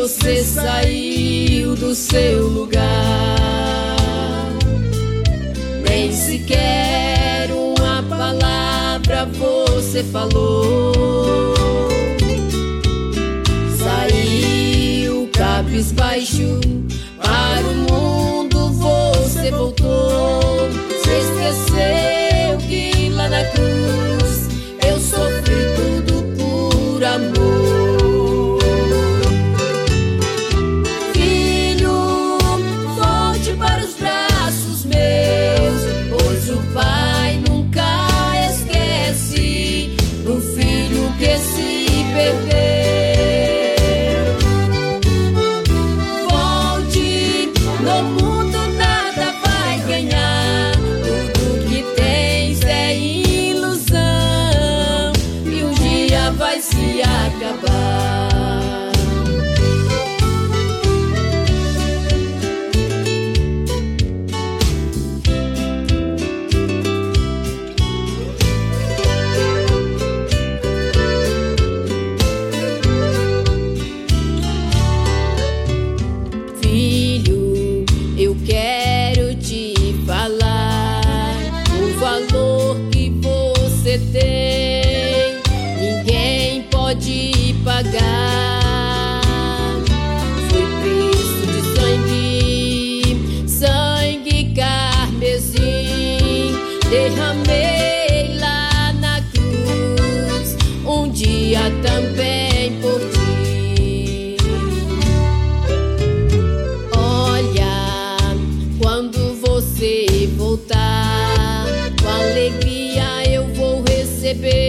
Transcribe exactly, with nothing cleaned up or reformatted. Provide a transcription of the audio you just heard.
você saiu do seu lugar. Nem sequer uma palavra você falou. Saiu cabisbaixo, para o mundo você voltou. Se esqueceu que lá na cruz eu sofri tudo por amor. Filho, volte para os braços meus, pois o Pai nunca esquece do filho que se perdeu. Volte, no mundo nada vai ganhar, tudo que tens é ilusão e um dia vai se acabar. Filho, eu quero te falar o valor que você tem, ninguém pode pagar. Foi preço de sangue, sangue carmesim, derramei lá na cruz, um dia também por ti. Olha, quando você voltar, com alegria eu vou receber